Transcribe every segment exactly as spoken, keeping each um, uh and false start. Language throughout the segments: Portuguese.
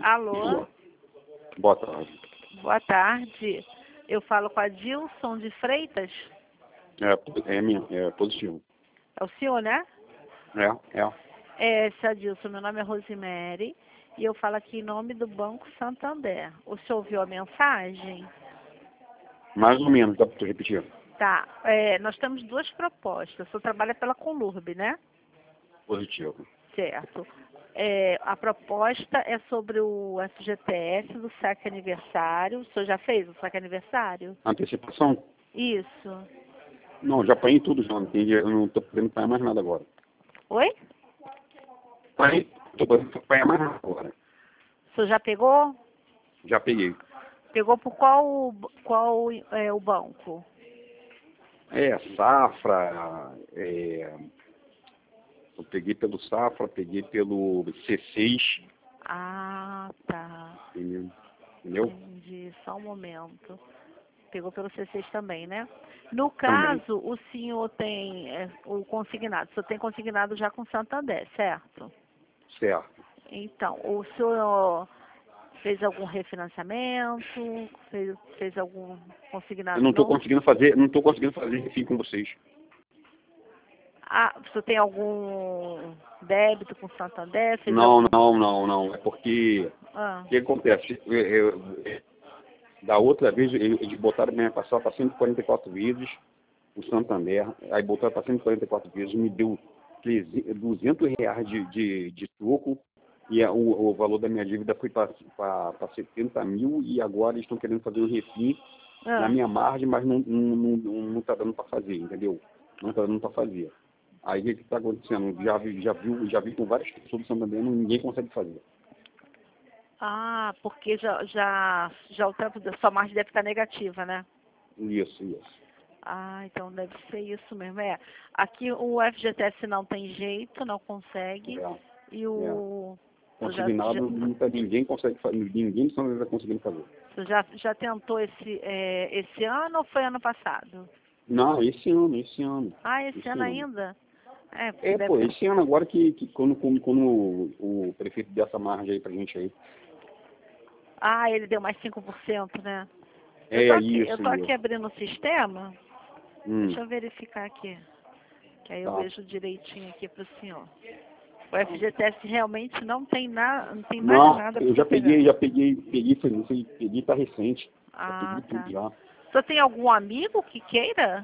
Alô? Boa tarde. Boa tarde. Eu falo com a Dilson de Freitas? É, é, minha, é positivo. É o senhor, né? É, é. É, seu Dilson, meu nome é Rosemary e eu falo aqui em nome do Banco Santander. O senhor ouviu a mensagem? Mais ou menos, dá para tu repetir? Tá. É, nós temos duas propostas. O senhor trabalha pela Conlurb, né? Positivo. Certo. É, a proposta é sobre o F G T S do saque aniversário. O senhor já fez o saque aniversário? Antecipação? Isso. Não, já apanhei tudo já, não tem dinheiro, eu não estou podendo apanhar mais nada agora. Oi? Apanhei, estou podendo apanhar mais nada agora. O senhor já pegou? Já peguei. Pegou por qual, qual é, o banco? É, Safra, é, eu peguei pelo Safra, peguei pelo C seis, Ah, tá. entendeu? Entendeu? Entendi. Só um momento. Pegou pelo C seis também, né? No Também. caso, o senhor tem é, o consignado. O senhor tem consignado já com Santander, certo? Certo. Então, o senhor fez algum refinanciamento? Fez, fez algum Eu consignado não estou novo? conseguindo fazer, não estou conseguindo fazer refim com vocês. Ah, o senhor tem algum débito com Santander? Fez Não, algum... não, não, não. É porque Ah, o que acontece? Eu, eu, da outra vez, eles botaram minha passagem para cento e quarenta e quatro vezes o Santander, aí botaram para cento e quarenta e quatro vezes, me deu duzentos reais de, de, de troco, e a, o, o valor da minha dívida foi para setenta mil, e agora eles estão querendo fazer um refim na ah. minha margem, mas não está não, não, não tá dando para fazer, entendeu? Não está dando para fazer. Aí o que está acontecendo? Já vi, já, viu, já vi com várias pessoas do Santander, ninguém consegue fazer. Ah, porque já, já, já o tempo da sua margem deve estar negativa, né? Isso, isso. Ah, então deve ser isso mesmo. É, aqui o F G T S não tem jeito, não consegue. É, E é. o... Você já, já, Consignado, nunca ninguém consegue fazer, ninguém do Santander está conseguindo fazer. você já, já tentou esse, é, esse ano ou foi ano passado? Não, esse ano, esse ano. Ah, esse Esse ano ano. ainda? É, porque É, deve pô, ter... esse ano agora que, que quando, quando, quando o, o prefeito deu essa margem aí pra gente aí. Ah, ele deu mais cinco por cento, né? Eu tô É, aqui, eu isso, tô aqui isso. abrindo o sistema. Hum, Deixa eu verificar aqui. Que aí eu tá. vejo direitinho aqui pro senhor. O F G T S realmente não tem nada, não tem mais Não, nada para eu você já pegar. peguei, já peguei, peguei, foi, foi, peguei, tá recente. Já Ah, peguei tá. tudo já. O senhor tem algum amigo que queira?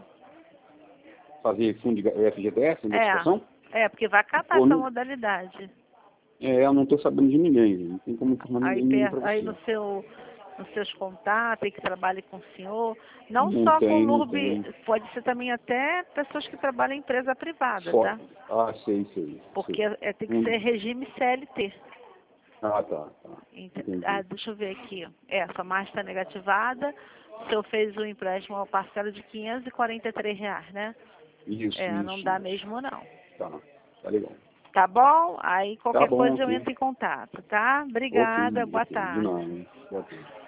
Fazer fundo de F G T S, antecipação? É, é, porque vai catar Pô, essa não, modalidade. é, eu não tô sabendo de ninguém, não tem como informar Aí, ninguém per- pra aí você. no seu, nos seus contatos, aí que trabalhe com o senhor, não Não só com tem, não Lurb, tem. pode ser também até pessoas que trabalham em empresa privada, Só. tá? Ah, sei, sei, Porque sei. é, tem que Hum. ser regime C L T. Ah, tá, tá. Ent- Ah, Entendi. deixa eu ver aqui. É, essa margem está negativada. O senhor fez o empréstimo uma parcela de quinhentos e quarenta e três reais, né? Isso, É, não isso, dá isso. mesmo não. Tá, tá legal. Tá bom? Aí Tá qualquer bom, coisa eu ok. entro em contato, tá? Ok, Obrigada, boa ok. De tarde. nada. Boa tarde.